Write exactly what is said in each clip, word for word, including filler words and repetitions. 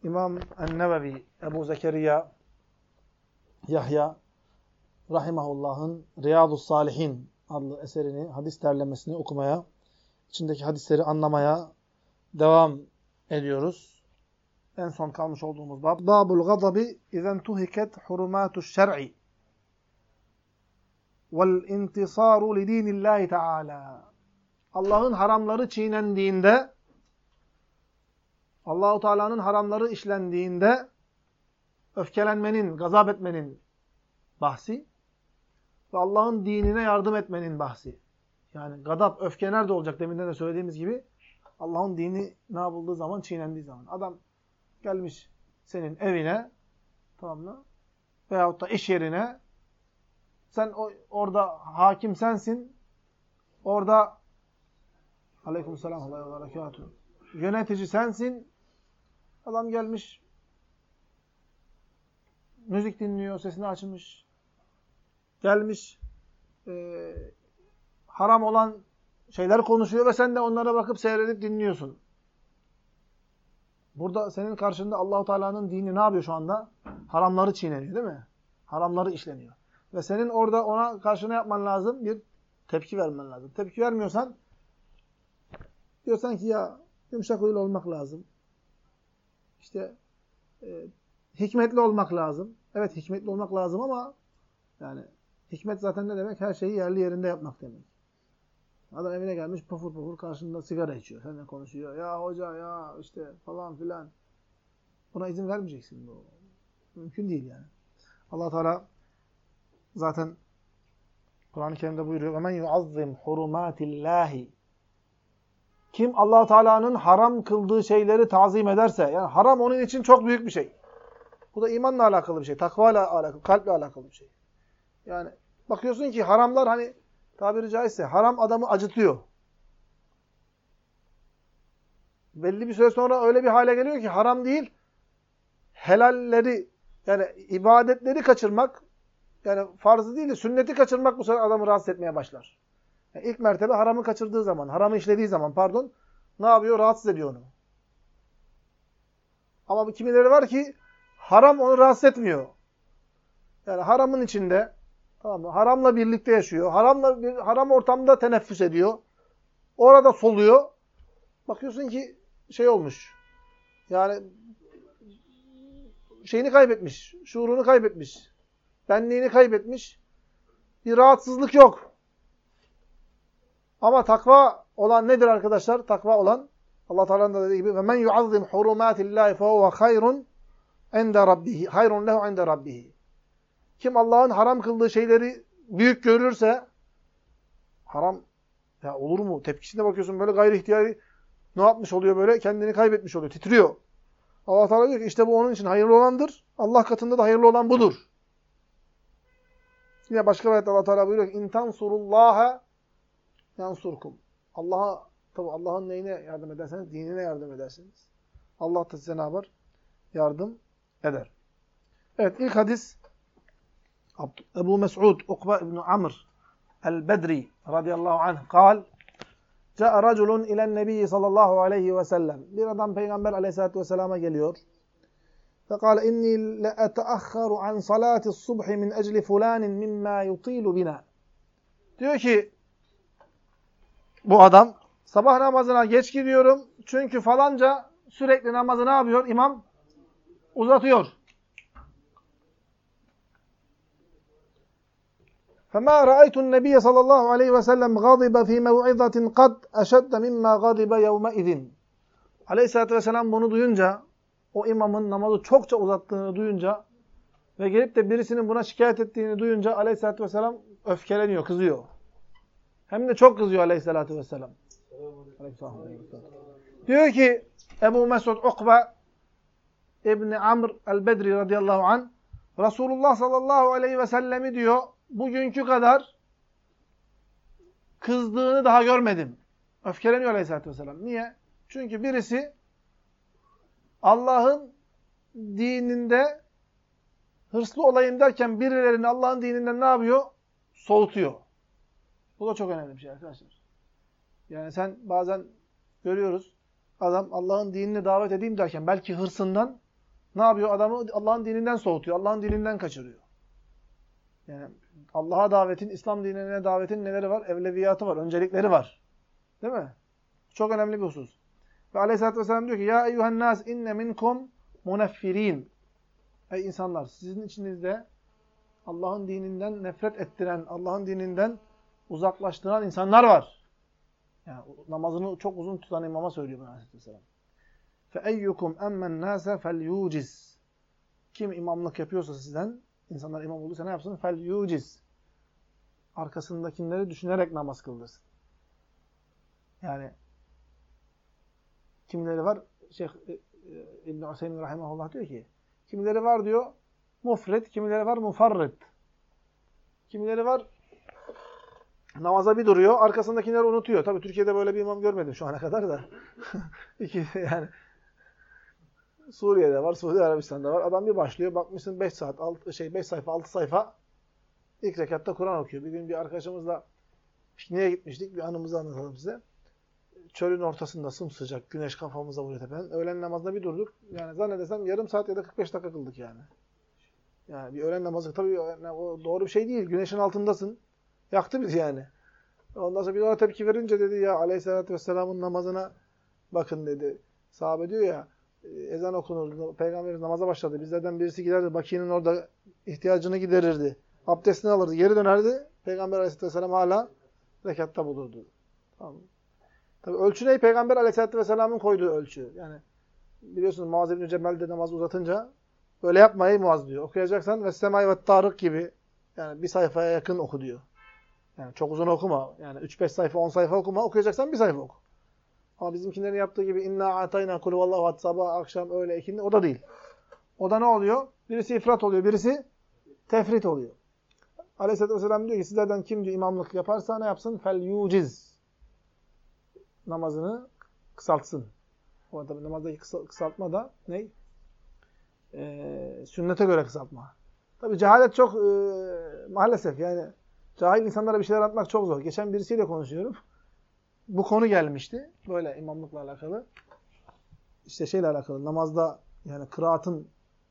İmam en-Nevevi, Ebu Zekeriya, Yahya Rahimahullah'ın Riyadus Salihin adlı eserini, hadis derlemesini okumaya, içindeki hadisleri anlamaya devam ediyoruz. En son kalmış olduğumuz bab. Babul gadabi izen tuhiket hurumatuş şer'i vel intisaru li dinillahi teala. Allah'ın haramları çiğnendiğinde, Allahu Teala'nın haramları işlendiğinde öfkelenmenin, gazap etmenin bahsi ve Allah'ın dinine yardım etmenin bahsi. Yani gadap, öfke nerede olacak? Deminden de söylediğimiz gibi Allah'ın dini ne yapıldığı zaman, çiğnendiği zaman. Adam gelmiş senin evine, tamam mı? Veyahut da iş yerine, sen o, orada hakim sensin, orada aleykümselam ve berekatuhu, yönetici sensin, adam gelmiş, müzik dinliyor, sesini açmış, gelmiş, e, haram olan şeyler konuşuyor ve sen de onlara bakıp seyredip dinliyorsun. Burada senin karşında Allah-u Teala'nın dini ne yapıyor şu anda? Haramları çiğneniyor değil mi? Haramları işleniyor. Ve senin orada ona karşı ne yapman lazım? Bir tepki vermen lazım. Tepki vermiyorsan, diyorsan ki ya yumuşak huylu olmak lazım. İşte e, hikmetli olmak lazım. Evet, hikmetli olmak lazım ama yani hikmet zaten ne demek? Her şeyi yerli yerinde yapmak demek. Adam evine gelmiş pufur pufur karşında sigara içiyor. Seninle konuşuyor. Ya hoca ya işte falan filan. Buna izin vermeyeceksin. Bu mümkün değil yani. Allah Teala zaten Kur'an-ı Kerim'de buyuruyor. وَمَنْ يُعَظِّمْ حُرُمَاتِ اللّٰهِ Kim Allah Teala'nın haram kıldığı şeyleri tazim ederse, yani haram onun için çok büyük bir şey. Bu da imanla alakalı bir şey, takvayla alakalı, kalple alakalı bir şey. Yani bakıyorsun ki haramlar hani tabiri caizse haram adamı acıtıyor. Belli bir süre sonra öyle bir hale geliyor ki haram değil, helalleri yani ibadetleri kaçırmak, yani farzı değil de sünneti kaçırmak bu sefer adamı rahatsız etmeye başlar. Yani ilk mertebe haramı kaçırdığı zaman, haramı işlediği zaman pardon, ne yapıyor? Rahatsız ediyor onu. Ama bu kimileri var ki haram onu rahatsız etmiyor. Yani haramın içinde, tamam mı? Haramla birlikte yaşıyor. Haramla bir haram ortamda teneffüs ediyor. Orada soluyor. Bakıyorsun ki şey olmuş. Yani şeyini kaybetmiş, şuurunu kaybetmiş. Benliğini kaybetmiş. Bir rahatsızlık yok. Ama takva olan nedir arkadaşlar? Takva olan Allah Teala'nın da dediği gibi "Ve men yuazzim hurumatillahi fehuve hayrun inde rabbih." Hayrun lehu inde rabbih. Kim Allah'ın haram kıldığı şeyleri büyük görürse, haram ya olur mu? Tepkisine bakıyorsun böyle gayri ihtiyari ne yapmış oluyor böyle? Kendini kaybetmiş oluyor. Titriyor. Allah Teala diyor ki işte bu onun için hayırlı olandır. Allah katında da hayırlı olan budur. Yine başka bir ayette Allah Teala buyuruyor ki "İn tansurullaha yansurkum." Allah'a, tabi Allah'ın neyine yardım ederseniz, dinine yardım edersiniz. Allah da size ne yapar? Yardım eder. Evet, ilk hadis Ebu Mes'ud Ukbe ibn Amr el-Bedri radıyallahu anh kal Câ'a raculun ilen nebiyyi sallallahu aleyhi ve sellem. Bir adam Peygamber aleyhissalatu vesselama geliyor. Fekâle inni le'eteahharu an salâtis subhi min ecli fulânin mimmâ yutilu bina. Diyor ki bu adam, sabah namazına geç gidiyorum çünkü falanca sürekli namazı ne yapıyor? İmam uzatıyor. فَمَا رَأَيْتُ النَّبِيَّ sallallahu aleyhi ve sellem غَضِبَ ف۪ي مَوْعِظَةٍ قَدْ اَشَدَّ مِمَّا غَضِبَ يَوْمَئِذٍ. Aleyhisselatü vesselam bunu duyunca, o imamın namazı çokça uzattığını duyunca ve gelip de birisinin buna şikayet ettiğini duyunca Aleyhisselatü vesselam öfkeleniyor, kızıyor. Hem de çok kızıyor Aleyhisselatü vesselam. Diyor ki Ebu Mesud Ukbe İbni Amr el-Bedri radıyallahu anh, Resulullah sallallahu aleyhi ve sellemi diyor, bugünkü kadar kızdığını daha görmedim. Öfkeleniyor Aleyhisselatü vesselam. Niye? Çünkü birisi Allah'ın dininde hırslı olayım derken birilerini Allah'ın dininden ne yapıyor? Soğutuyor. Bu da çok önemli bir şey arkadaşlar. Yani sen bazen görüyoruz, adam Allah'ın dinini davet edeyim derken belki hırsından Ne yapıyor? Adamı Allah'ın dininden soğutuyor. Allah'ın dininden kaçırıyor. Yani Allah'a davetin, İslam dinine davetin neleri var? Evleviyatı var, öncelikleri var. Değil mi? Çok önemli bir husus. Ve Aleyhisselatü Vesselam diyor ki ya eyyühen nas inne minkum muneffirin. Ey insanlar, sizin içinizde Allah'ın dininden nefret ettiren, Allah'ın dininden uzaklaştıran insanlar var. Yani namazını çok uzun tutan imama söylüyor Aleyhisselatü Vesselam. فَاَيُّكُمْ اَمَّ النَّاسَ فَلْيُوجِزْ. Kim imamlık yapıyorsa sizden, insanlar imam olduysa ne yapsın? فَلْيُوجِزْ. Arkasındakileri düşünerek namaz kıldırsın. Yani kimileri var, Şeyh İbn-i Hüseyin Rahimahullah diyor ki, kimileri var diyor, mufrit, kimileri var mufarrit. Kimileri var, namaza bir duruyor, arkasındakileri unutuyor. Tabii Türkiye'de böyle bir imam görmedim şu ana kadar da. İki, yani Suriye'de var, Suudi Arabistan'da var. Adam bir başlıyor, bakmışsın beş saat, altı, şey beş sayfa, altı sayfa ilk rekatta Kur'an okuyor. Bir gün bir arkadaşımızla pikniğe gitmiştik. Bir anımızı anlatalım size. Çölün ortasında sımsıcak, güneş kafamıza vuruyor tepeden. Öğlen namazında bir durduk. Yani zannedersem yarım saat ya da kırk beş dakika kıldık yani. Yani bir öğlen namazı tabii o doğru bir şey değil. Güneşin altındasın. Yaktı bizi yani. Ondan sonra bir ona tepki verince dedi ya Aleyhisselatü Vesselam'ın namazına bakın dedi. Sahabe diyor ya ezan okunurdu. Peygamberimiz namaza başladı. Bizlerden birisi giderdi. Bakiye'nin orada ihtiyacını giderirdi. Abdestini alırdı. Geri dönerdi. Peygamber Aleyhisselatü Vesselam hala rekatta bulurdu. Tamam. Tabii ölçü ne? Peygamber Aleyhisselatü Vesselam'ın koyduğu ölçü. Yani biliyorsunuz Muaz İbn-i Cebel de namazı uzatınca böyle yapmayı Muaz diyor. Okuyacaksan ve semai ve tarık gibi yani bir sayfaya yakın oku diyor. Yani çok uzun okuma. Yani üç beş sayfa, on sayfa okuma. Okuyacaksan bir sayfa oku. Ama bizimkilerin yaptığı gibi inna atayna kul vallahu at sabah, akşam, öğle, ikindi o da değil. O da ne oluyor? Birisi ifrat oluyor, birisi tefrit oluyor. Aleyhisselatü Vesselam diyor ki sizlerden kim diyor imamlık yaparsa ne yapsın? Fel yuciz. Namazını kısaltsın. O tabii namazdaki kısaltma da ne? Ee, sünnete göre kısaltma. Tabii cehalet çok e, maalesef yani cahil insanlara bir şeyler anlatmak çok zor. Geçen birisiyle konuşuyorum. Bu konu gelmişti. Böyle imamlıkla alakalı. İşte şeyle alakalı. Namazda yani kıraatın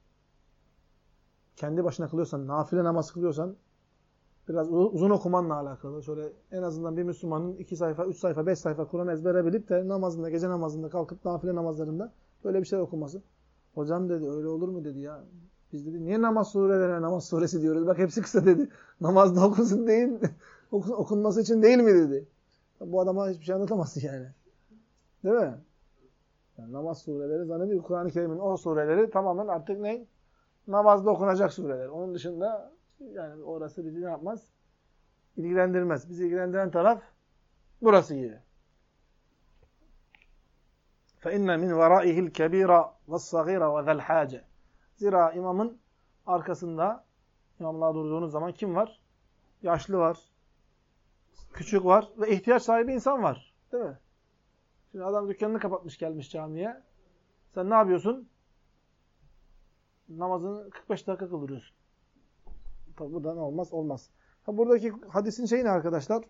kendi başına kılıyorsan, nafile namaz kılıyorsan biraz uzun okumanla alakalı. Şöyle en azından bir Müslümanın iki sayfa, üç sayfa, beş sayfa Kur'an ezbere bilip de namazında, gece namazında kalkıp nafile namazlarında böyle bir şey okuması. Hocam dedi öyle olur mu dedi ya. Biz dedi niye namaz surelerine namaz suresi diyoruz? Bak hepsi kısa dedi. Namazda okunsun değil, okunması için değil mi dedi. Bu adama hiçbir şey anlatamazsın yani. Değil mi? Yani namaz sureleri zannediyor Kur'an-ı Kerim'in o sureleri tamamen artık ne? Namazda okunacak sureler. Onun dışında yani orası bizi ne yapmaz? İlgilendirmez. Bizi ilgilendiren taraf burası gibi. فَاِنَّ مِنْ وَرَائِهِ الْكَب۪يرَ وَالصَّغ۪يرَ وَذَا الْحَاجَ. Zira imamın arkasında imamlığa durduğunuz zaman kim var? Yaşlı var. Küçük var ve ihtiyaç sahibi insan var. Değil mi? Şimdi adam dükkanını kapatmış gelmiş camiye. Sen ne yapıyorsun? Namazını kırk beş dakika kıldırıyorsun. Tabi bu da ne olmaz? Olmaz. Ha, buradaki hadisin şeyi ne arkadaşlar?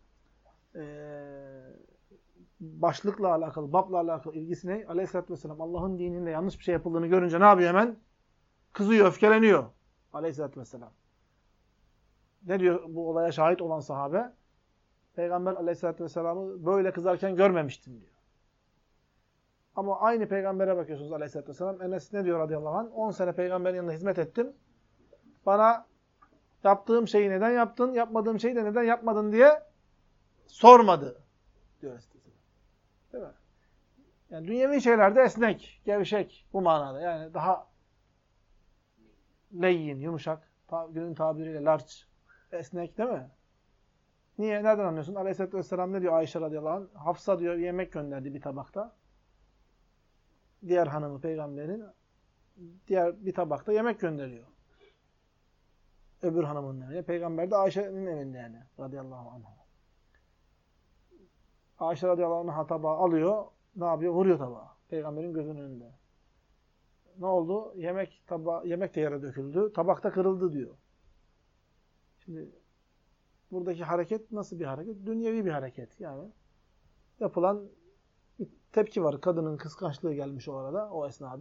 Ee, başlıkla alakalı, babla alakalı ilgisi ne? Aleyhisselatü Vesselam Allah'ın dininde yanlış bir şey yapıldığını görünce ne yapıyor hemen? Kızıyor, öfkeleniyor. Aleyhisselatü Vesselam. Ne diyor bu olaya şahit olan sahabe? Peygamber Aleyhisselatü Vesselam'ı böyle kızarken görmemiştim diyor. Ama aynı peygambere bakıyorsunuz Aleyhisselatü Vesselam. Enes ne diyor radıyallahu anh? on sene peygamberin yanında hizmet ettim. Bana yaptığım şeyi neden yaptın, yapmadığım şeyi de neden yapmadın diye sormadı diyor Aleyhisselatü Vesselam. Değil mi? Yani dünyevi şeylerde esnek, gevşek bu manada. Yani daha leyyin, yumuşak, günün tabiriyle large, esnek değil mi? Niye? Nereden anlıyorsun? Aleyhisselatü Vesselam ne diyor Ayşe radıyallahu anh? Hafsa diyor yemek gönderdi bir tabakta. Diğer hanımı peygamberin diğer bir tabakta yemek gönderiyor. Öbür hanımın evine. Peygamber de Ayşe'nin evinde yani radıyallahu anh. Ayşe radıyallahu anh tabağı alıyor. Ne yapıyor? Vuruyor tabağı. Peygamberin gözünün önünde. Ne oldu? Yemek tabağı, yemek de yere döküldü. Tabakta kırıldı diyor. Şimdi buradaki hareket nasıl bir hareket? Dünyevi bir hareket. Yani yapılan bir tepki var. Kadının kıskançlığı gelmiş o arada, o esnada.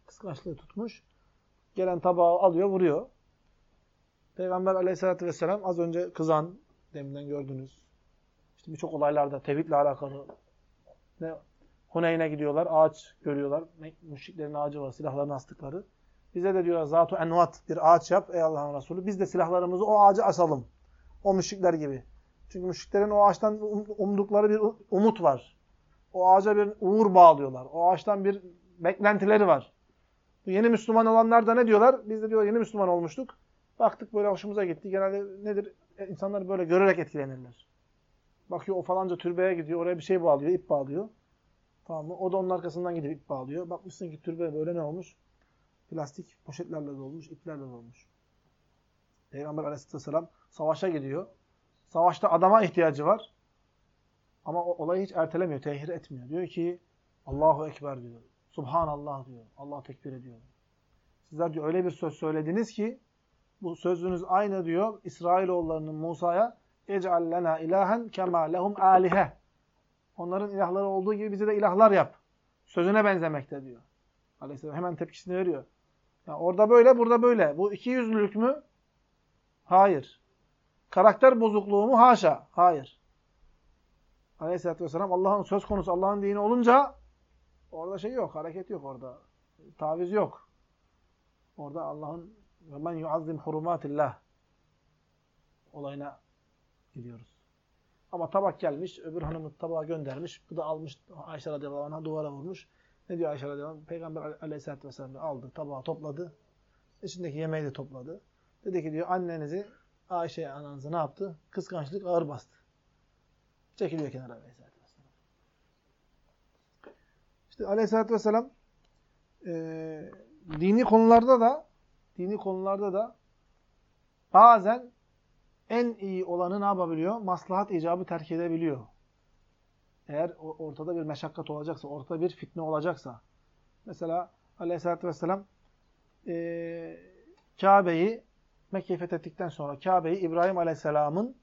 Kıskançlığı tutmuş. Gelen tabağı alıyor, vuruyor. Peygamber aleyhissalatü vesselam az önce kızan, deminden gördünüz. İşte birçok olaylarda tevhidle alakalı. Ne, Huneyn'e gidiyorlar, ağaç görüyorlar. Müşriklerin ağacı var, silahlarını astıkları. Bize de diyorlar Zat-ı Envat bir ağaç yap ey Allah'ın Resulü. Biz de silahlarımızı o ağaca asalım. O müşrikler gibi. Çünkü müşriklerin o ağaçtan umdukları bir umut var. O ağaca bir uğur bağlıyorlar. O ağaçtan bir beklentileri var. Bu yeni Müslüman olanlar da ne diyorlar? Biz de diyorlar yeni Müslüman olmuştuk. Baktık böyle hoşumuza gitti. Genelde nedir? İnsanlar böyle görerek etkilenirler. Bakıyor o falanca türbeye gidiyor. Oraya bir şey bağlıyor, ip bağlıyor. Tamam mı? O da onun arkasından gidip ip bağlıyor. Bakmışsın ki türbe böyle ne olmuş? Plastik poşetlerle dolmuş, iplerle dolmuş. Peygamber aleyhisselam savaşa gidiyor. Savaşta adama ihtiyacı var. Ama o olayı hiç ertelemiyor, tehir etmiyor. Diyor ki Allahu Ekber diyor. Subhanallah diyor. Allah tekbir ediyor. Sizler diyor öyle bir söz söylediniz ki bu sözünüz aynı diyor İsrailoğullarının Musa'ya ec'al lena ilahen kema lehum alihe. Onların ilahları olduğu gibi bize de ilahlar yap. Sözüne benzemekte diyor. Aleyhisselam hemen tepkisini veriyor. Ya orada böyle, burada böyle. Bu iki yüzlülük mü? Hayır. Karakter bozukluğu mu? Haşa. Hayır. Aleyhisselatü vesselam Allah'ın söz konusu, Allah'ın dini olunca orada şey yok, hareket yok orada. Taviz yok. Orada Allah'ın وَمَنْ يُعَظِّمْ حُرُمَاتِ اللّٰهِ olayına gidiyoruz. Ama tabak gelmiş, öbür hanımı tabağı göndermiş. Bu da almış Ayşe radıyallahu anh'a duvara vurmuş. Ne diyor Ayşe radıyallahu anh? Peygamber aleyhisselatü vesselam aldı, tabağı topladı. İçindeki yemeği de topladı. Dedi ki diyor annenizi, Ayşe ananızı ne yaptı? Kıskançlık ağır bastı. Çekiliyor kenara aleyhisselatü vesselam. İşte aleyhisselatü vesselam e, dini konularda da dini konularda da bazen en iyi olanı ne yapabiliyor? Maslahat icabı terk edebiliyor. Eğer ortada bir meşakkat olacaksa, ortada bir fitne olacaksa. Mesela aleyhissalatü vesselam e, Kabe'yi Mekke'yi fethettikten sonra Kabe'yi İbrahim aleyhisselamın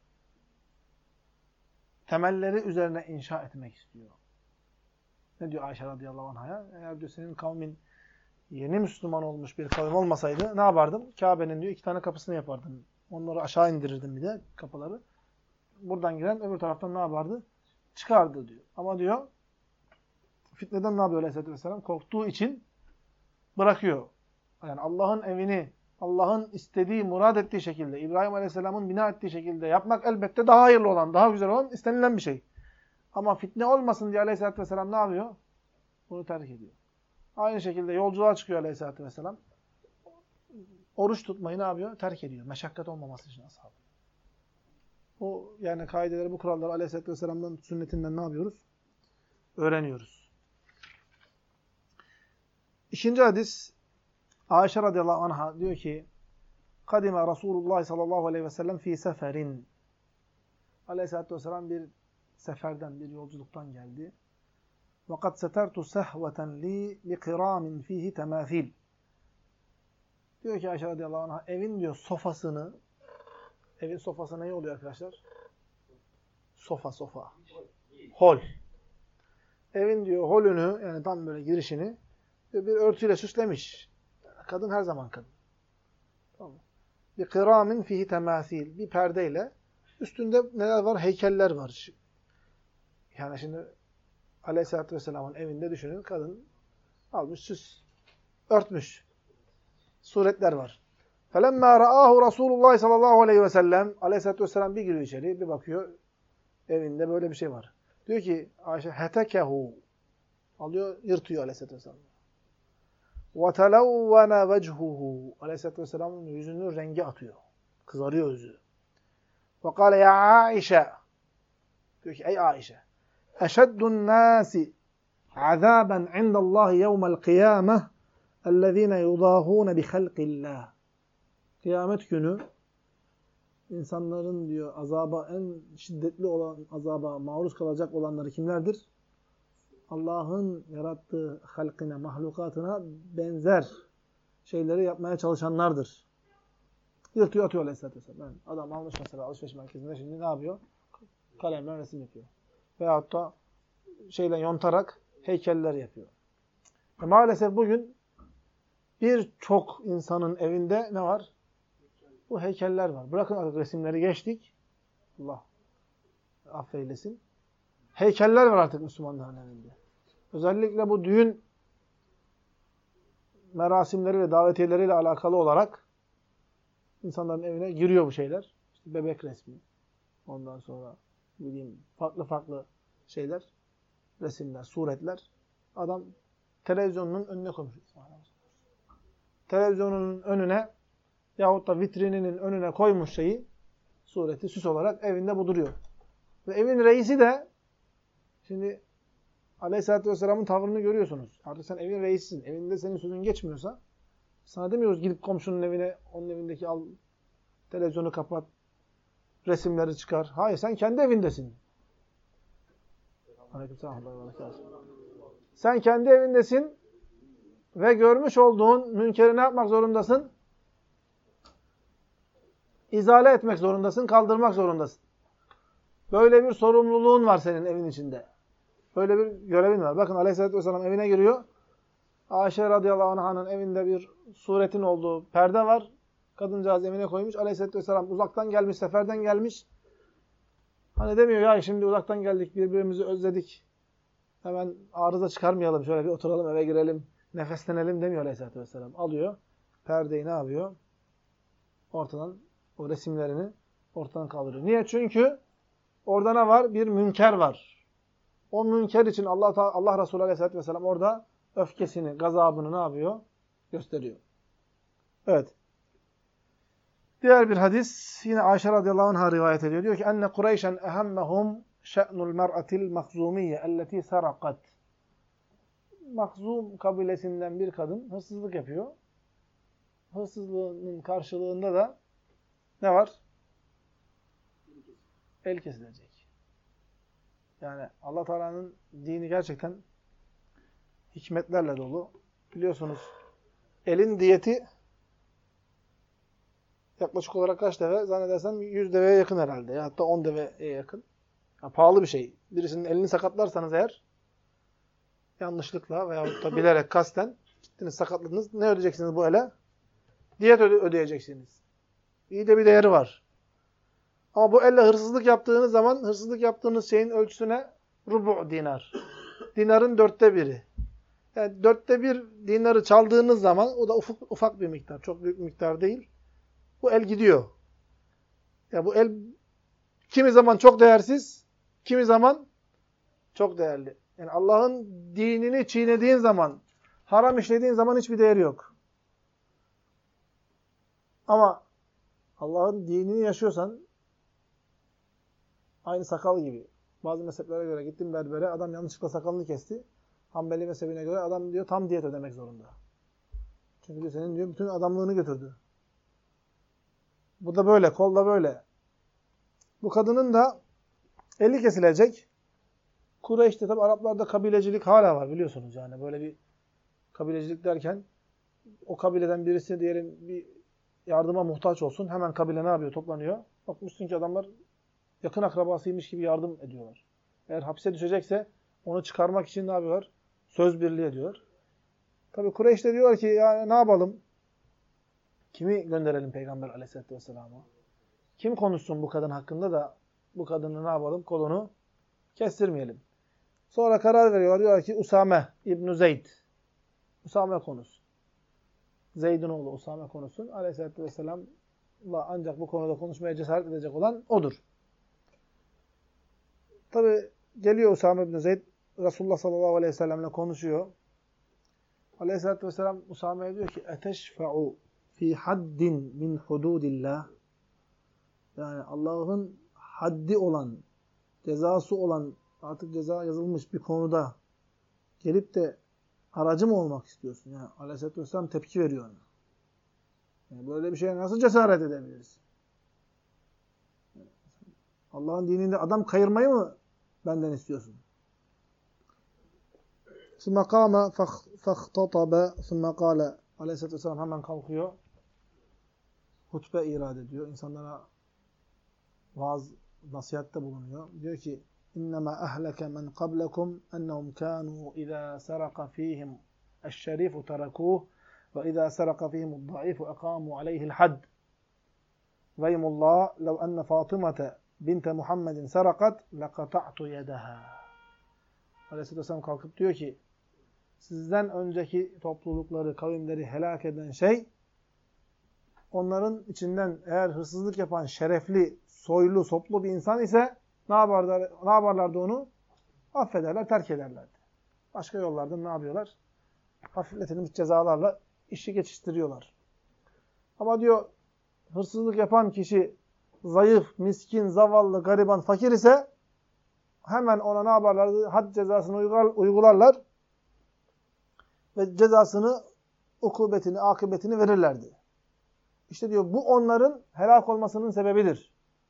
temelleri üzerine inşa etmek istiyor. Ne diyor Ayşe radıyallahu anh'a? Eğer diyor senin kavmin yeni Müslüman olmuş bir kavim olmasaydı ne yapardım? Kabe'nin diyor iki tane kapısını yapardım. Onları aşağı indirirdim bir de kapıları. Buradan giren öbür taraftan ne yapardı? Çıkardı diyor. Ama diyor fitneden ne yapıyor aleyhissalatü vesselam? Korktuğu için bırakıyor. Yani Allah'ın evini Allah'ın istediği, murad ettiği şekilde, İbrahim aleyhisselamın bina ettiği şekilde yapmak elbette daha hayırlı olan, daha güzel olan, istenilen bir şey. Ama fitne olmasın diye aleyhissalatü vesselam ne yapıyor? Bunu terk ediyor. Aynı şekilde yolculuğa çıkıyor aleyhissalatü vesselam. Oruç tutmayı ne yapıyor? Terk ediyor. Meşakkat olmaması için ashabı. Bu yani kaideleri, bu kuralları aleyhissalatü vesselam'dan, sünnetinden ne yapıyoruz? Öğreniyoruz. İkinci hadis, Ayşe radıyallahu anha diyor ki, Kadime Resulullah sallallahu aleyhi ve sellem fi seferin. Aleyhissalatü vesselam bir seferden, bir yolculuktan geldi. وَقَدْ سَتَرْتُ سَهْوَةً لِي لِقِرَامٍ ف۪يهِ تَمَاثِيلٍ. Diyor ki Ayşe radıyallahu anh'a, evin diyor sofasını, evin sofası ne oluyor arkadaşlar? Sofa, sofa. Hol. Evin diyor holünü, yani tam böyle girişini bir örtüyle süslemiş. Kadın her zaman kadın. Tamam. Bir kıramin fihi temasil. Bir perdeyle. Üstünde neler var? Heykeller var. Yani şimdi aleyhissalatü vesselamın evinde düşünün. Kadın almış, süs. Örtmüş. Suretler var. فَلَمَّا رَآهُ Resulullah sallallahu aleyhi ve sellem aleyhissalatü vesselam bir giriyor içeri. Bir bakıyor. Evinde böyle bir şey var. Diyor ki Ayşe hetekehu. Alıyor, yırtıyor aleyhissalatü vesselam. وَتَلَوَّنَ وَجْهُهُ Aleyhisselatü Vesselam'ın yüzünün rengi atıyor. Kızarıyor yüzü. وَقَالَ يَا عَائِشَةِ Diyor ki ey Ayşe اَشَدُّ النَّاسِ عَذَابًا عِنْدَ اللّٰهِ يَوْمَ الْقِيَامَةِ اَلَّذ۪ينَ يُضَاهُونَ بِخَلْقِ اللّٰهِ Kıyamet günü insanların diyor azaba, en şiddetli olan azaba maruz kalacak olanları kimlerdir? Allah'ın yarattığı halkine, mahlukatına benzer şeyleri yapmaya çalışanlardır. Yırtıyor atıyor aleyhissalatü vesselam. Yani adam almış mesela alışveriş merkezinde şimdi ne yapıyor? Kalemle resim yapıyor. Veyahut da şeyle yontarak heykeller yapıyor. E maalesef bugün birçok insanın evinde ne var? Bu heykeller var. Bırakın artık resimleri geçtik. Allah affeylesin. Heykeller var artık Müslümanların evinde. Özellikle bu düğün merasimleriyle, davetiyeleriyle alakalı olarak insanların evine giriyor bu şeyler. İşte bebek resmi. Ondan sonra bileyim farklı farklı şeyler, resimler, suretler. Adam televizyonunun önüne koymuş. Televizyonunun önüne yahut da vitrininin önüne koymuş şeyi, sureti süs olarak evinde bu duruyor. Ve evin reisi de şimdi Aleyhisselatü Vesselam'ın tavrını görüyorsunuz. Artık sen evin reisisin. Evinde senin sözün geçmiyorsa sana demiyoruz gidip komşunun evine, onun evindeki al, televizyonu kapat, resimleri çıkar. Hayır, sen kendi evindesin. Aleykümselam. Sen kendi evindesin ve görmüş olduğun münkeri ne yapmak zorundasın? İzale etmek zorundasın, kaldırmak zorundasın. Böyle bir sorumluluğun var senin evin içinde. Böyle bir görevin var. Bakın Aleyhisselatü Vesselam evine giriyor. Ayşe radıyallahu anh'ın evinde bir suretin olduğu perde var. Kadıncağız evine koymuş. Aleyhisselatü Vesselam uzaktan gelmiş, seferden gelmiş. Hani demiyor ya şimdi uzaktan geldik, birbirimizi özledik. Hemen arıza çıkarmayalım, şöyle bir oturalım, eve girelim, nefeslenelim demiyor Aleyhisselatü Vesselam. Alıyor, perdeyi ne yapıyor? Ortadan, o resimlerini ortadan kaldırıyor. Niye? Çünkü orada ne var? Bir münker var. O münker için Allah Allah Resulü Aleyhisselatü Vesselam orada öfkesini, gazabını ne yapıyor? Gösteriyor. Evet. Diğer bir hadis yine Ayşe radıyallahu anh'a rivayet ediyor. Diyor ki enne Kureyşen ehemmehum şe'nul mer'atil mahzumiyye elleti sarakat. Mahzum kabilesinden bir kadın hırsızlık yapıyor. Hırsızlığının karşılığında da ne var? El kesilecek. Yani Allah Teala'nın dini gerçekten hikmetlerle dolu. Biliyorsunuz elin diyeti yaklaşık olarak kaç deve? Zannedersem yüz deveye yakın herhalde. Ya hatta on deveye yakın. Ya pahalı bir şey. Birisinin elini sakatlarsanız eğer yanlışlıkla veyahut da bilerek kasten gittiniz sakatladınız. Ne ödeyeceksiniz bu ele? Diyet öde ödeyeceksiniz. İyi de bir değeri var. Ama bu elle hırsızlık yaptığınız zaman hırsızlık yaptığınız şeyin ölçüsüne rubu dinar. Dinarın dörtte biri. Yani dörtte bir dinarı çaldığınız zaman o da ufak, ufak bir miktar. Çok büyük bir miktar değil. Bu el gidiyor. Ya bu el kimi zaman çok değersiz, kimi zaman çok değerli. Yani Allah'ın dinini çiğnediğin zaman, haram işlediğin zaman hiçbir değeri yok. Ama Allah'ın dinini yaşıyorsan, aynı sakal gibi. Bazı mezheplere göre gittim berbere, adam yanlışlıkla sakalını kesti. Hanbeli mezhebine göre adam diyor tam diyet ödemek zorunda. Çünkü diyor, senin diyor bütün adamlığını götürdü. Bu da böyle, kol da böyle. Bu kadının da eli kesilecek. Kureyş'te tabi Araplarda kabilecilik hala var biliyorsunuz yani. Böyle bir kabilecilik derken o kabileden birisi diyelim bir yardıma muhtaç olsun. Hemen kabile ne yapıyor? Toplanıyor. Bakmışsın ki adamlar yakın akrabasıymış gibi yardım ediyorlar. Eğer hapse düşecekse onu çıkarmak için ne yapıyorlar? Söz birliği ediyorlar. Tabi Kureyş'te diyorlar ki ya ne yapalım? Kimi gönderelim Peygamber Aleyhisselatü Vesselam'a? Kim konuşsun bu kadın hakkında da bu kadını ne yapalım? Kolunu kestirmeyelim. Sonra karar veriyorlar. Diyorlar ki Usame İbn-i Zeyd. Usame konuşsun. Zeyd'in oğlu Usame konuşsun. Aleyhisselatü Vesselam'la ancak bu konuda konuşmaya cesaret edecek olan odur. Tabi geliyor Usame İbn-i Zeyd. Resulullah sallallahu aleyhi ve sellem'le konuşuyor. Aleyhisselatü Vesselam Usame'ye diyor ki eteşfe'u fi haddin min hududillah. Yani Allah'ın haddi olan, cezası olan, artık ceza yazılmış bir konuda gelip de aracı mı olmak istiyorsun? Yani Aleyhisselatü Vesselam tepki veriyor ona. Yani böyle bir şeye nasıl cesaret edebiliriz? Allah'ın dininde adam kayırmayı mı benden istiyorsun? ثُمَّ قَامَ فَاخْتَطَبَ ثُمَّ قَالَ Aleyhisselatü Vesselam hemen kalkıyor. Hutbe irad ediyor. İnsanlara vaaz, nasihatte bulunuyor. Diyor ki اِنَّمَا أَهْلَكَ مَنْ قَبْلَكُمْ اَنَّهُمْ كَانُوا اِذَا سَرَقَ ف۪يهِمْ الشَّرِيفُ تَرَكُوهُ وَاِذَا سَرَقَ فِيهِمُ الضَّعِيفُ اَقَامُوا عَلَيْهِ الْحَدِّ وَيْمُ اللّٰهِ لَوْ أَنَّ فَاطِمَةَ بِنْتَ مُحَمَّدٍ سَرَقَتْ لَقَطَعْتُ يَدَهَا. Aleyhisselatü Vesselam kalkıp diyor ki, sizden önceki toplulukları, kavimleri helak eden şey, onların içinden eğer hırsızlık yapan şerefli, soylu, soplu bir insan ise ne yaparlar, ne yaparlardı onu? Affederler, terk ederlerdi. Başka yollardan ne yapıyorlar? Hafifletilmiş cezalarla işi geçiştiriyorlar. Ama diyor, hırsızlık yapan kişi zayıf, miskin, zavallı, gariban, fakir ise hemen ona ne yaparlardı? Had cezasını uygularlar ve cezasını, ukubetini, akıbetini verirlerdi. İşte diyor bu onların helak olmasının sebebidir.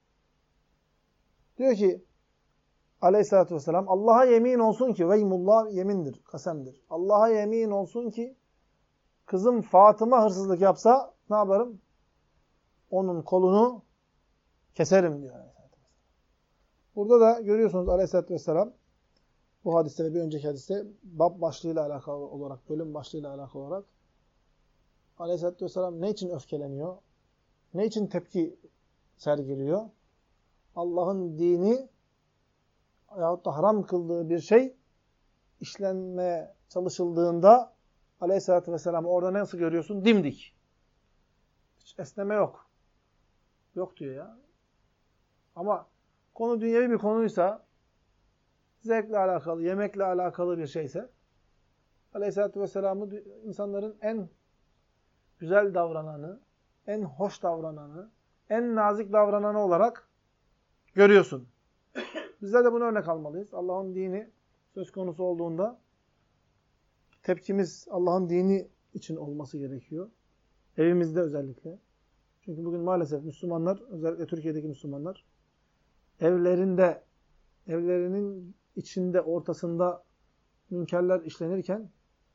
Diyor ki Aleyhisselatü Vesselam, Allah'a yemin olsun ki, veymullah yemindir, kasemdir. Allah'a yemin olsun ki kızım Fatıma hırsızlık yapsa ne yaparım? Onun kolunu keserim diyor Aleyhisselatü Vesselam. Burada da görüyorsunuz Aleyhisselatü Vesselam bu hadiste ve bir önceki hadiste bab başlığıyla alakalı olarak, bölüm başlığıyla alakalı olarak Aleyhisselatü Vesselam ne için öfkeleniyor? Ne için tepki sergiliyor? Allah'ın dini yahut da haram kıldığı bir şey işlenmeye çalışıldığında Aleyhisselatü Vesselam orada nasıl görüyorsun? Dimdik. Hiç esneme yok. Yok diyor ya. Ama konu dünyevi bir konuysa, zevkle alakalı, yemekle alakalı bir şeyse, Aleyhisselatü Vesselam'ı insanların en güzel davrananı, en hoş davrananı, en nazik davrananı olarak görüyorsun. Bizler de bunu örnek almalıyız. Allah'ın dini söz konusu olduğunda tepkimiz Allah'ın dini için olması gerekiyor. Evimizde özellikle. Çünkü bugün maalesef Müslümanlar, özellikle Türkiye'deki Müslümanlar, evlerinde, evlerinin içinde, ortasında münkerler işlenirken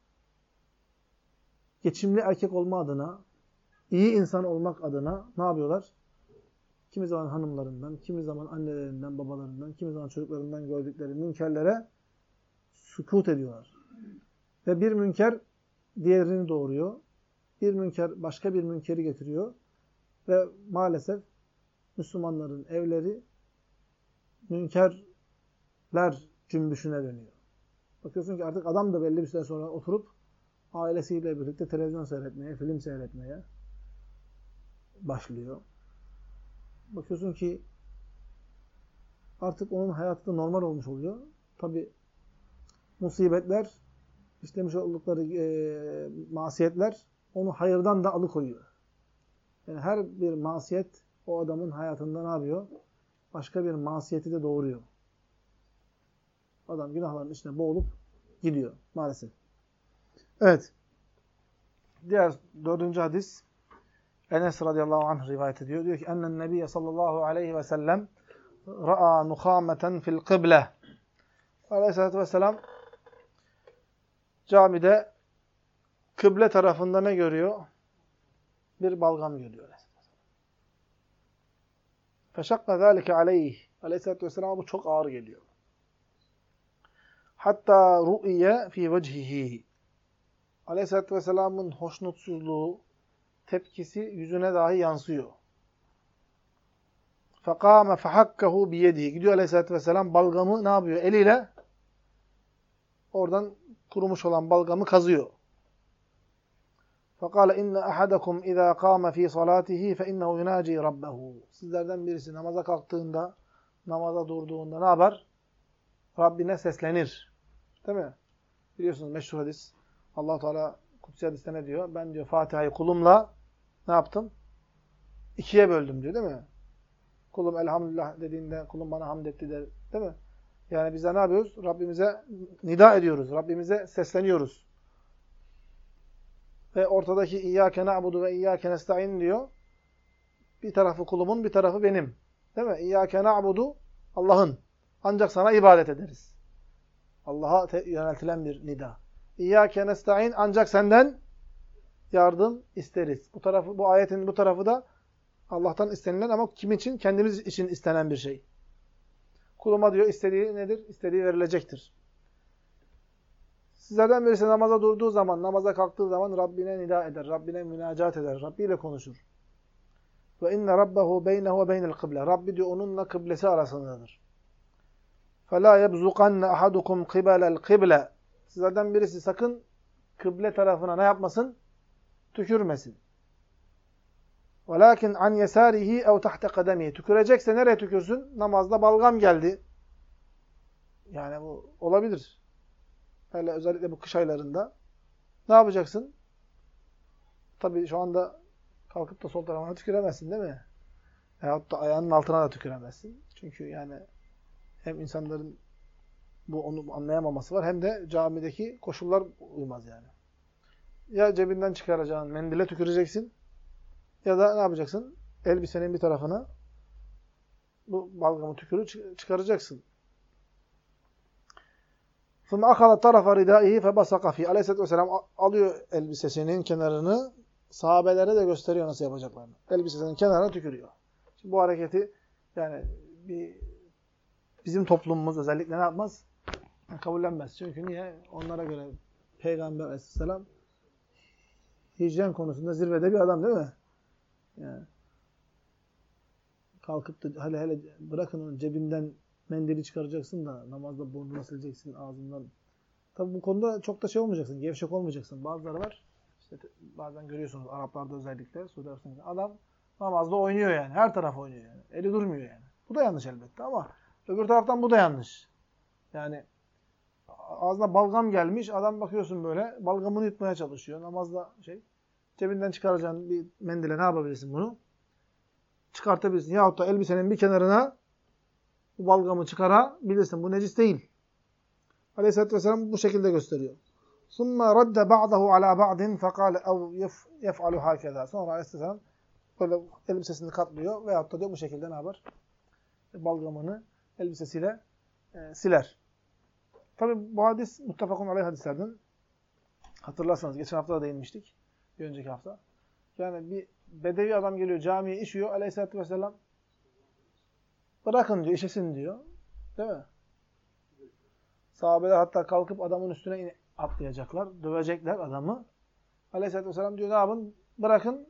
geçimli erkek olma adına, iyi insan olmak adına ne yapıyorlar? Kimi zaman hanımlarından, kimi zaman annelerinden, babalarından, kimi zaman çocuklarından gördükleri münkerlere sükût ediyorlar. Ve bir münker diğerini doğuruyor. Bir münker başka bir münkeri getiriyor. Ve maalesef Müslümanların evleri münkerler cümbüşüne dönüyor. Bakıyorsun ki artık adam da belli bir süre sonra oturup ailesiyle birlikte televizyon seyretmeye, film seyretmeye başlıyor. Bakıyorsun ki artık onun hayatı da normal olmuş oluyor. Tabi musibetler, işlemiş oldukları e, masiyetler onu hayırdan da alıkoyuyor. Yani her bir masiyet o adamın hayatında ne yapıyor? Başka bir masiyeti de doğuruyor. Adam günahların içine boğulup gidiyor maalesef. Evet. Diğer dördüncü hadis Enes radıyallahu anh rivayet ediyor. Diyor ki ennen nebiyye sallallahu aleyhi ve sellem ra'a nuhameten fil kıble. Aleyhissalatü vesselam camide kıble tarafında ne görüyor? Bir balgam görüyor. Feşakka zâlike aleyh. Aleyhissalatü vesselam bu çok ağır geliyor. Hatta ru'iye fi vecihihi. Aleyhissalatü vesselamın hoşnutsuzluğu, tepkisi yüzüne dahi yansıyor. فَقَامَ فَحَكَّهُ بِيَدِهِ. Gidiyor Aleyhisselatü Vesselam balgamı ne yapıyor? Eliyle oradan kurumuş olan balgamı kazıyor. فَقَالَ اِنَّ أَحَدَكُمْ اِذَا قَامَ ف۪ي صَلَاتِهِ فَاِنَّهُ يُنَاجِي رَبَّهُ. Sizlerden birisi namaza kalktığında, namaza durduğunda ne yapar? Rabbine seslenir. Değil mi? Biliyorsunuz meşhur hadis. Allah-u Teala Kutsi hadiste ne diyor? Ben diyor Fatiha'yı kulumla ne yaptım? İkiye böldüm diyor değil mi? Kulum elhamdülillah dediğinde kulum bana hamd etti der. Değil mi? Yani biz de ne yapıyoruz? Rabbimize nida ediyoruz. Rabbimize sesleniyoruz. Ve ortadaki İyyâke na'budu ve İyyâke nesta'in diyor. Bir tarafı kulumun, bir tarafı benim. Değil mi? İyyâke na'budu Allah'ın. Ancak sana ibadet ederiz. Allah'a yöneltilen bir nida. İyyâke nesta'in ancak senden yardım isteriz. Bu tarafı, bu ayetin bu tarafı da Allah'tan istenilen ama kim için? Kendimiz için istenen bir şey. Kuluma diyor istediği nedir? İstediği verilecektir. Sizlerden birisi namaza durduğu zaman, namaza kalktığı zaman Rabbine nida eder, Rabbine münacat eder, Rabbi ile konuşur. Ve inne rabbehu beynehu ve beynel kıble. Rabbi diyor onunla kıblesi arasındadır. فَلَا يَبْزُقَنَّ أَحَدُكُمْ قِبَلَ الْقِبْلَ. Sizlerden birisi sakın kıble tarafına ne yapmasın? Tükürmesin. وَلَكِنْ عَنْ يَسَارِهِ اَوْ تَحْتَ قَدَمِهِ. Tükürecekse nereye tükürsün? Namazda balgam geldi. Yani bu olabilir. Hele özellikle bu kış aylarında. Ne yapacaksın? Tabii şu anda kalkıp da sol tarafına tüküremezsin değil mi? Veyahut da ayağının altına da tüküremezsin. Çünkü yani hem insanların bu onu anlayamaması var hem de camideki koşullar uymaz yani. Ya cebinden çıkaracağın mendile tüküreceksin ya da ne yapacaksın? Elbisenin bir tarafına bu balgamı tükürü çıkaracaksın. ثُمَّ أَخَذَ طَرَفَ رِدَائِهِ فَبَصَقَ فِيهِ. Aleyhisselatü Vesselam alıyor elbisesinin kenarını, sahabelere de gösteriyor nasıl yapacaklarını. Elbisesinin kenarına tükürüyor. Şimdi bu hareketi yani bir bizim toplumumuz özellikle ne yapmaz? Kabullenmez. Çünkü niye? Onlara göre Peygamber Aleyhisselam hijyen konusunda zirvede bir adam değil mi? Yani kalkıp da hele hele bırakın onu cebinden mendili çıkaracaksın da namazda burnunu sileceksin ağzından. Tabi bu konuda çok da şey olmayacaksın, gevşek olmayacaksın. Bazıları var. İşte bazen görüyorsunuz Araplarda özellikle. Suudi Arabistan'da adam namazda oynuyor yani. Her taraf oynuyor yani. Eli durmuyor yani. Bu da yanlış elbette ama öbür taraftan bu da yanlış. Yani ağzına balgam gelmiş. Adam bakıyorsun böyle balgamını yutmaya çalışıyor. Namazda şey cebinden çıkaracağın bir mendile ne yapabilirsin bunu? Çıkartabilirsin. Yahut da elbisenin bir kenarına bu balgamı çıkarabilirsin. Bu necis değil. Aleyhisselatü Vesselam bu şekilde gösteriyor. ثُمَّ رَدَّ بَعْضَهُ عَلَى بَعْضٍ فَقَالَ اَوْ يَفْعَلُ هَكَذَا. Sonra Aleyhisselam böyle elbisesini katlıyor veyahut da diyor bu şekilde ne yapar? Balgamını elbisesiyle e, siler. Tabi bu hadis muttefakun aleyh hadislerden. Hatırlarsanız geçen hafta da değinmiştik. Bir önceki hafta. Yani bir bedevi adam geliyor camiye işiyor. Aleyhisselatü Vesselam bırakın diyor, işesin diyor. Değil mi? Sahabeler hatta kalkıp adamın üstüne atlayacaklar. Dövecekler adamı. Aleyhisselatü Vesselam diyor ne yapın? Bırakın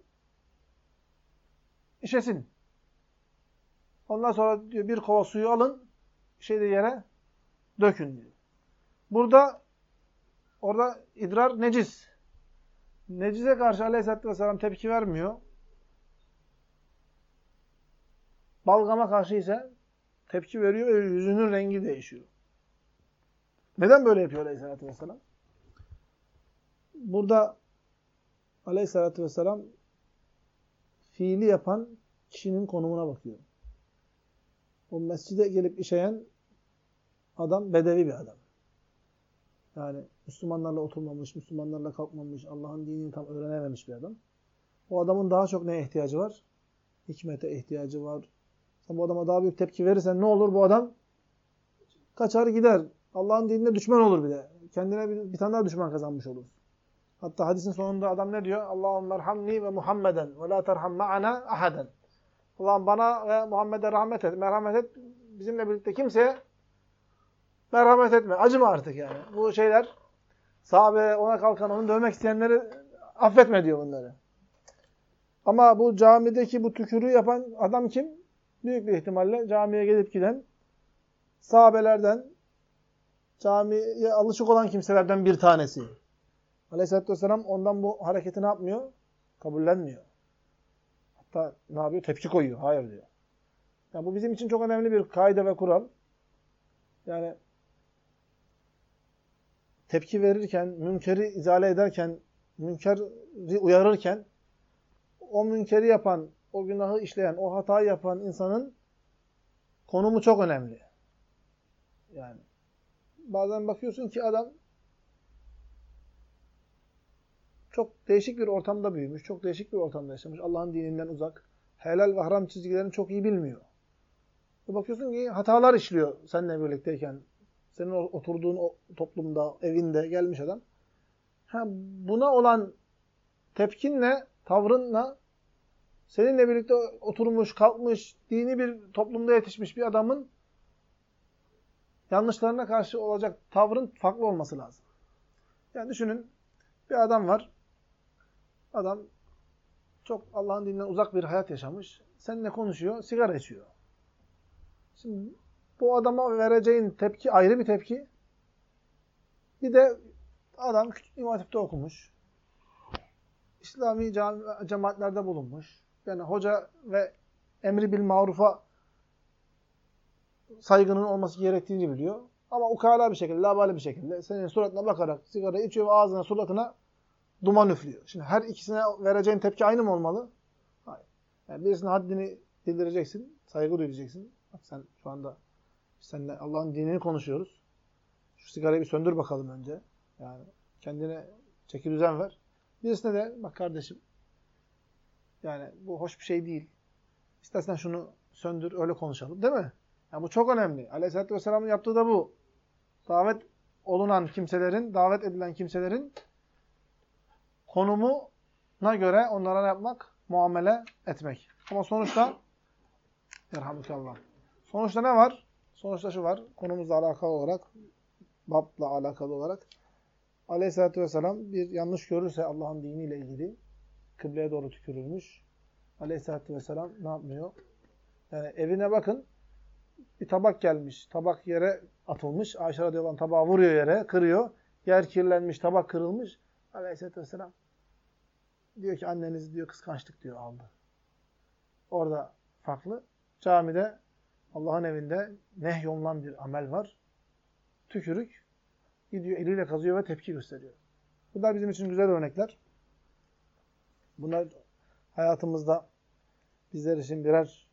işesin. Ondan sonra diyor bir kova suyu alın. Şeyde yere dökün diyor. Burada orada idrar necis. Necise karşı Aleyhisselatü Vesselam tepki vermiyor. Balgama karşı ise tepki veriyor ve yüzünün rengi değişiyor. Neden böyle yapıyor Aleyhisselatü Vesselam? Burada Aleyhisselatü Vesselam fiili yapan kişinin konumuna bakıyor. O mescide gelip işeyen adam bedevi bir adam. Yani Müslümanlarla oturmamış, Müslümanlarla kalkmamış, Allah'ın dinini tam öğrenememiş bir adam. O adamın daha çok neye ihtiyacı var? Hikmete ihtiyacı var. Sen bu adama daha büyük tepki verirsen ne olur bu adam? Kaçar gider. Allah'ın dinine düşman olur bir de. Kendine bir, bir tane daha düşman kazanmış olur. Hatta hadisin sonunda adam ne diyor? Allahümme erhamni ve Muhammeden ve la terham ma'ana ahaden. Allah'ım bana ve Muhammed'e rahmet et, merhamet et. Bizimle birlikte kimseye merhamet etme. Acıma artık yani. Bu şeyler sahabe ona kalkan onu dövmek isteyenleri affetme diyor bunları. Ama bu camideki bu tükürüğü yapan adam kim? Büyük bir ihtimalle camiye gelip giden sahabelerden, camiye alışık olan kimselerden bir tanesi. Aleyhisselatü Vesselam ondan bu hareketi ne yapmıyor? Kabullenmiyor. Hatta ne yapıyor? Tepki koyuyor. Hayır diyor. Yani bu bizim için çok önemli bir kaide ve kural. Yani tepki verirken, münkeri izale ederken, münkeri uyarırken o münkeri yapan, o günahı işleyen, o hatayı yapan insanın konumu çok önemli. Yani bazen bakıyorsun ki adam çok değişik bir ortamda büyümüş, çok değişik bir ortamda yaşamış, Allah'ın dininden uzak, helal ve haram çizgilerini çok iyi bilmiyor. E bakıyorsun ki hatalar işliyor seninle birlikteyken, senin oturduğun o toplumda, evinde gelmiş adam. Ha, buna olan tepkinle, tavrınla seninle birlikte oturmuş, kalkmış, dini bir toplumda yetişmiş bir adamın yanlışlarına karşı olacak tavrın farklı olması lazım. Yani düşünün, bir adam var. Adam çok Allah'ın dininden uzak bir hayat yaşamış. Seninle konuşuyor, sigara içiyor. Şimdi bu adama vereceğin tepki ayrı bir tepki. Bir de adam küçük İmam Hatip'te okumuş. İslami cami, cemaatlerde bulunmuş. Yani hoca ve emri bil marufa saygının olması gerektiğini biliyor. Ama ukala bir şekilde, labali bir şekilde senin suratına bakarak sigara içiyor ve ağzına, suratına duman üflüyor. Şimdi her ikisine vereceğin tepki aynı mı olmalı? Hayır. Yani birisine haddini bildireceksin, saygı duyacaksın. Bak sen şu anda seninle Allah'ın dinini konuşuyoruz. Şu sigarayı bir söndür bakalım önce. Yani kendine çeki düzen ver. Birisine de bak kardeşim, yani bu hoş bir şey değil. İstersen şunu söndür, öyle konuşalım. Değil mi? Yani bu çok önemli. Aleyhisselatü Vesselam'ın yaptığı da bu. Davet olunan kimselerin, davet edilen kimselerin konumuna göre onlara ne yapmak? Muamele etmek. Ama sonuçta Yerhamukallah. Sonuçta ne var? Sonuçta şu var. Konumuzla alakalı olarak, babla alakalı olarak Aleyhisselatü Vesselam bir yanlış görürse Allah'ın diniyle ilgili kıbleye doğru tükürülmüş. Aleyhisselatü Vesselam ne yapmıyor? Yani evine bakın. Bir tabak gelmiş. Tabak yere atılmış. Ayşe radıyallahu anh tabağı vuruyor yere. Kırıyor. Yer kirlenmiş. Tabak kırılmış. Aleyhisselatü Vesselam diyor ki anneniz diyor kıskançlık diyor aldı. Orada farklı. Camide Allah'ın evinde nehyolunan bir amel var. Tükürük. Gidiyor eliyle kazıyor ve tepki gösteriyor. Bunlar bizim için güzel örnekler. Bunlar hayatımızda bizler için birer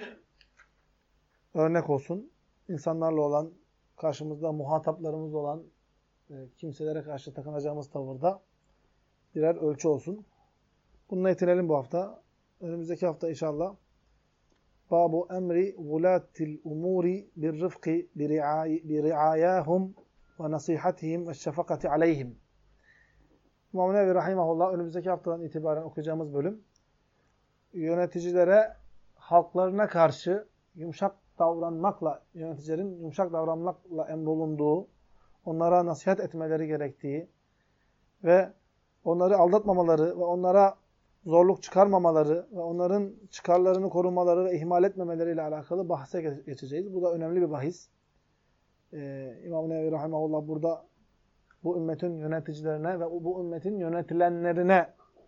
örnek olsun. İnsanlarla olan, karşımızda muhataplarımız olan e, kimselere karşı takınacağımız tavırda birer ölçü olsun. Bununla yetinelim bu hafta. Önümüzdeki hafta inşallah Babu emri vulatil umuri bir rıfkı bi ri'ayahum ve nasihatihim ve şefakati aleyhim. İmam Nevevi Rahimahullah önümüzdeki haftadan itibaren okuyacağımız bölüm yöneticilere halklarına karşı yumuşak davranmakla, yöneticilerin yumuşak davranmakla emrolunduğu, onlara nasihat etmeleri gerektiği ve onları aldatmamaları ve onlara zorluk çıkarmamaları ve onların çıkarlarını korumaları ve ihmal etmemeleriyle alakalı bahse geçeceğiz. Bu da önemli bir bahis. Ee, İmam Nevevi Rahimahullah burada bu ümmetin yöneticilerine ve bu ümmetin yönetilenlerine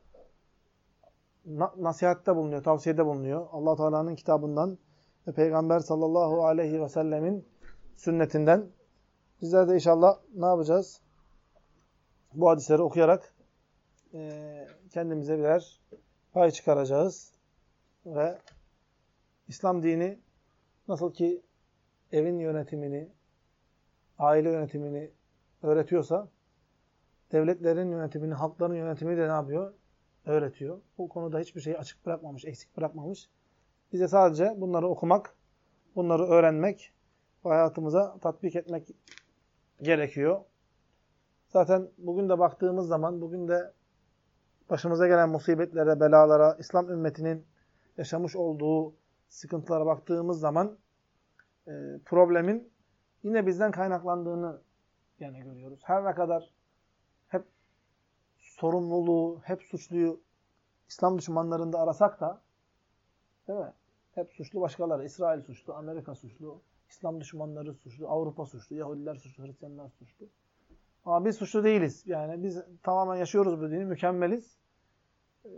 na nasihatte bulunuyor, tavsiyede bulunuyor. Allah Teala'nın kitabından ve Peygamber sallallahu aleyhi ve sellemin sünnetinden. Bizler de inşallah ne yapacağız? Bu hadisleri okuyarak e, kendimize birer pay çıkaracağız. Ve İslam dini nasıl ki evin yönetimini, aile yönetimini öğretiyorsa, devletlerin yönetimini, halkların yönetimini de ne yapıyor? Öğretiyor. Bu konuda hiçbir şeyi açık bırakmamış, eksik bırakmamış. Bize sadece bunları okumak, bunları öğrenmek ve hayatımıza tatbik etmek gerekiyor. Zaten bugün de baktığımız zaman, bugün de başımıza gelen musibetlere, belalara, İslam ümmetinin yaşamış olduğu sıkıntılara baktığımız zaman e, problemin yine bizden kaynaklandığını yani görüyoruz. Her ne kadar hep sorumluluğu, hep suçluyu İslam düşmanlarında arasak da, değil mi? Hep suçlu başkaları. İsrail suçlu, Amerika suçlu, İslam düşmanları suçlu, Avrupa suçlu, Yahudiler suçlu, Hristiyanlar suçlu. Ama biz suçlu değiliz. Yani biz tamamen yaşıyoruz bu dini, mükemmeliz. Ee,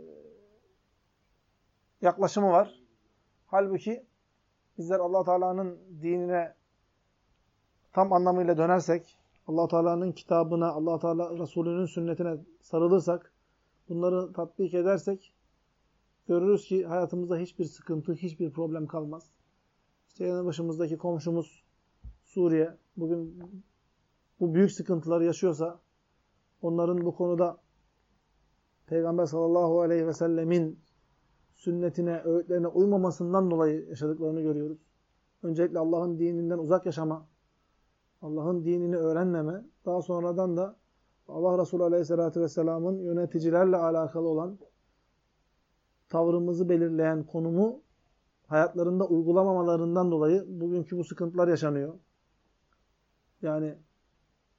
yaklaşımı var. Halbuki bizler Allah Teala'nın dinine tam anlamıyla dönersek, Allah Teala'nın kitabına, Allah Teala Resulü'nün sünnetine sarılırsak, bunları tatbik edersek görürüz ki hayatımızda hiçbir sıkıntı, hiçbir problem kalmaz. İşte yanı başımızdaki komşumuz Suriye bugün bu büyük sıkıntıları yaşıyorsa, onların bu konuda Peygamber sallallahu aleyhi ve sellemin sünnetine, öğütlerine uymamasından dolayı yaşadıklarını görüyoruz. Öncelikle Allah'ın dininden uzak yaşama, Allah'ın dinini öğrenmeme, daha sonradan da Allah Resulü aleyhissalatü vesselamın yöneticilerle alakalı olan tavrımızı belirleyen konumu hayatlarında uygulamamalarından dolayı bugünkü bu sıkıntılar yaşanıyor. Yani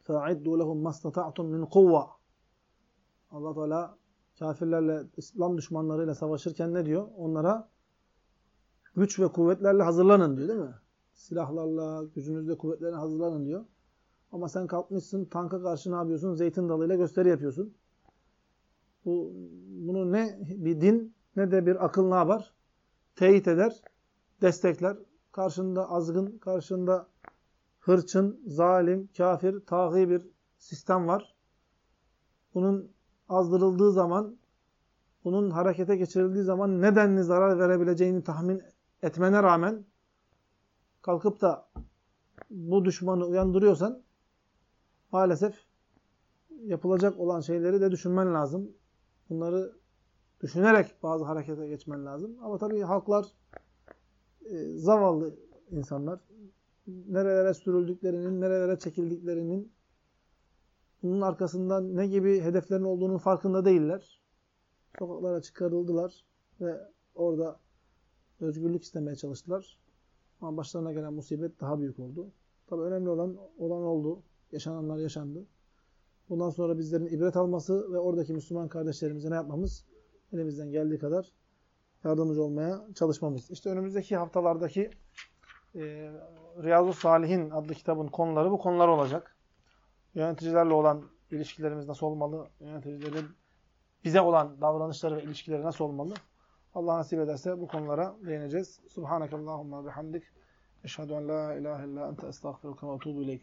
فَاَعِدُّوا لَهُمْ مَسْتَطَعْتُمْ مِنْ قُوَّةٍ Allah Teala kafirlerle, İslam düşmanlarıyla savaşırken ne diyor? Onlara güç ve kuvvetlerle hazırlanın diyor, değil mi? Silahlarla, gücünüzle, kuvvetlerle hazırlanın diyor. Ama sen kalkmışsın, tanka karşı ne yapıyorsun? Zeytin dalıyla gösteri yapıyorsun. Bu, bunu ne bir din ne de bir akıl ne yapar? Teyit eder, destekler. Karşında azgın, karşında hırçın, zalim, kafir, tağî bir sistem var. Bunun azdırıldığı zaman, bunun harekete geçirildiği zaman nedenli zarar verebileceğini tahmin etmene rağmen kalkıp da bu düşmanı uyandırıyorsan maalesef yapılacak olan şeyleri de düşünmen lazım. Bunları düşünerek bazı harekete geçmen lazım. Ama tabii halklar e, zavallı insanlar. Nerelere sürüldüklerinin, nerelere çekildiklerinin, bunun arkasında ne gibi hedeflerin olduğunun farkında değiller. Sokaklara çıkarıldılar ve orada özgürlük istemeye çalıştılar. Ama başlarına gelen musibet daha büyük oldu. Tabii önemli olan, olan oldu. Yaşananlar yaşandı. Bundan sonra bizlerin ibret alması ve oradaki Müslüman kardeşlerimize ne yapmamız? Elimizden geldiği kadar yardımcı olmaya çalışmamız. İşte önümüzdeki haftalardaki e, Riyazu Salihin adlı kitabın konuları bu konular olacak. Yöneticilerle olan ilişkilerimiz nasıl olmalı? Yöneticilerin bize olan davranışları ve ilişkileri nasıl olmalı? Allah nasip ederse bu konulara değineceğiz. Subhanakallahumma bihamdik. Eşhedü en la ilahe illa ente estağfiruke ve etûbü ileyk.